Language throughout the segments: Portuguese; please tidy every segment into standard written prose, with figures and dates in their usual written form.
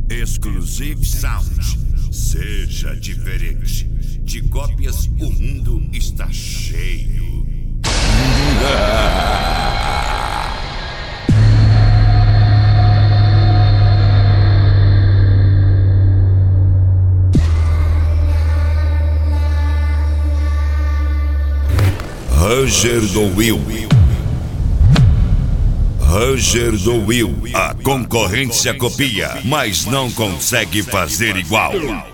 Exclusive Sound. Seja diferente. De cópias, o mundo está cheio. Roger do Will. Roger do Will. A concorrência copia, mas não consegue fazer igual.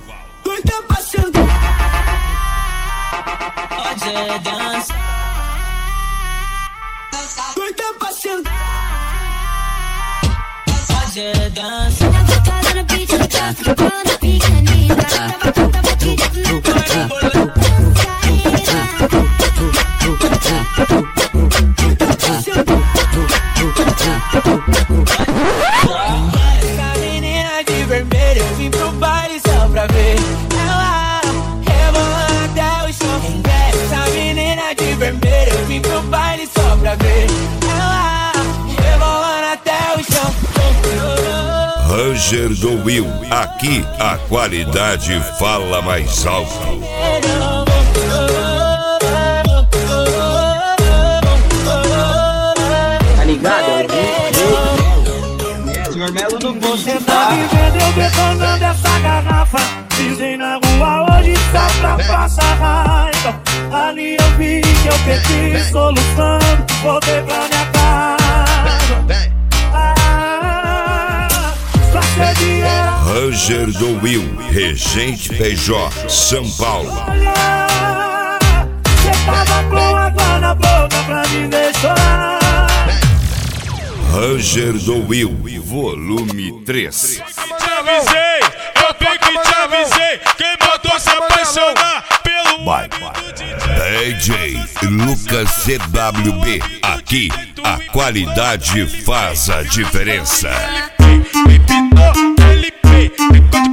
Essa menina de vermelho, eu vim pro baile só pra ver ela rebolando até o chão. Essa menina de vermelho, eu vim pro baile só pra ver ela rebolando até o chão. Roger do Will. Aqui a qualidade fala mais alto. Tá ligado? Senhor Melo do Você tá vivendo, eu detonando essa garrafa. Dizem na rua hoje só pra passar raiva. Ali eu vi que eu perdi solução. Voltei pra minha casa. Só sei que era Roger do Will. Regente PJ, São Paulo. olhar. Cê tava com água na boca pra me ver chorar. Roger do Will, volume 3. Te avisei, eu bem que te avisei. Quem mandou se apaixonar pelo Vai, DJ Lucas CWB. Aqui a qualidade faz a diferença. ele